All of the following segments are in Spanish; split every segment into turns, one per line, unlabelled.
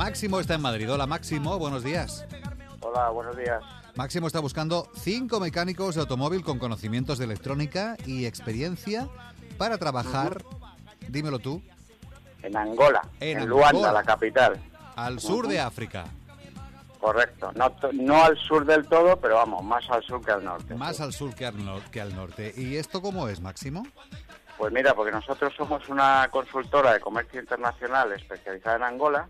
Máximo está en Madrid. Hola, Máximo, buenos días.
Hola, buenos días.
Máximo está buscando 5 mecánicos de automóvil con conocimientos de electrónica y experiencia para trabajar, dímelo tú,
En Angola, en Luanda, la capital.
Al sur de África.
Correcto, no al sur del todo, pero vamos, más al sur que al norte.
Más al sur que al norte. ¿Y esto cómo es, Máximo?
Pues mira, porque nosotros somos una consultora de comercio internacional especializada en Angola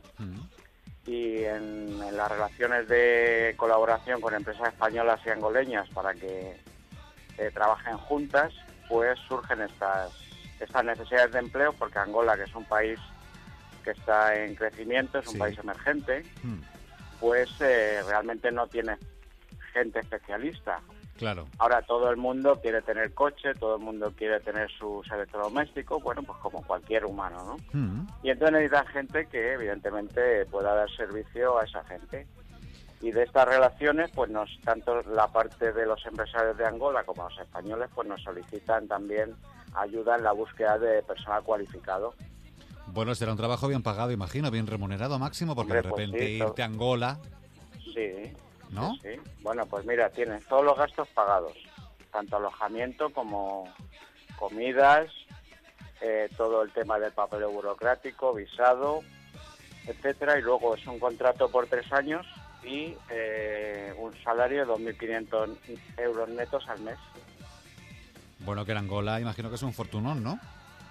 y en las relaciones de colaboración con empresas españolas y angoleñas para que trabajen juntas, pues surgen estas necesidades de empleo, porque Angola, que es un país que está en crecimiento, es un país emergente, pues realmente no tiene gente especialista.
Claro.
Ahora todo el mundo quiere tener coche, todo el mundo quiere tener sus electrodomésticos, bueno, pues como cualquier humano, ¿no? Y entonces necesitan gente que evidentemente pueda dar servicio a esa gente. Y de estas relaciones, pues tanto la parte de los empresarios de Angola como los españoles, pues nos solicitan también ayuda en la búsqueda de personal cualificado.
Bueno, será un trabajo bien pagado, imagino, bien remunerado, Máximo, porque de repente irte a Angola...
Sí,
¿no?
Sí. Bueno, pues mira, tienes todos los gastos pagados, tanto alojamiento como comidas, todo el tema del papel burocrático, visado, etcétera, y luego es un contrato por 3 años y un salario de 2.500 euros netos al mes.
Bueno, que en Angola imagino que es un fortunón, ¿no?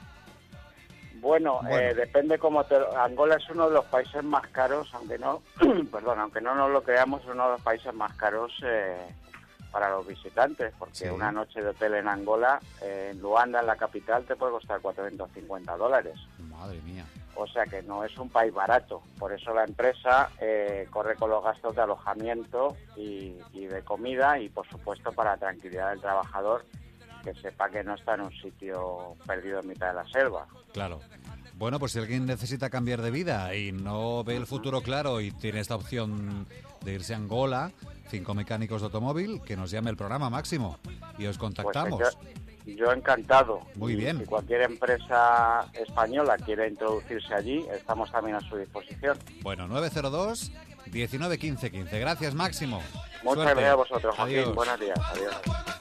Bueno. Depende cómo Angola es uno de los países más caros, aunque no nos lo creamos, es uno de los países más caros para los visitantes, porque una noche de hotel en Angola, en Luanda, en la capital, te puede costar $450.
Madre mía.
O sea que no es un país barato. Por eso la empresa corre con los gastos de alojamiento y de comida, y por supuesto para la tranquilidad del trabajador, que sepa que no está en un sitio perdido en mitad de la selva.
Claro. Bueno, pues si alguien necesita cambiar de vida y no ve el futuro claro y tiene esta opción de irse a Angola, 5 mecánicos de automóvil, que nos llame el programa, Máximo, y os contactamos.
Pues yo encantado.
Muy bien.
Si cualquier empresa española quiere introducirse allí, estamos también a su disposición.
Bueno, 902 19 15 15. Gracias, Máximo.
Muchas
Suerte.
gracias a vosotros, Joaquín.
Adiós.
Buenos días. Adiós.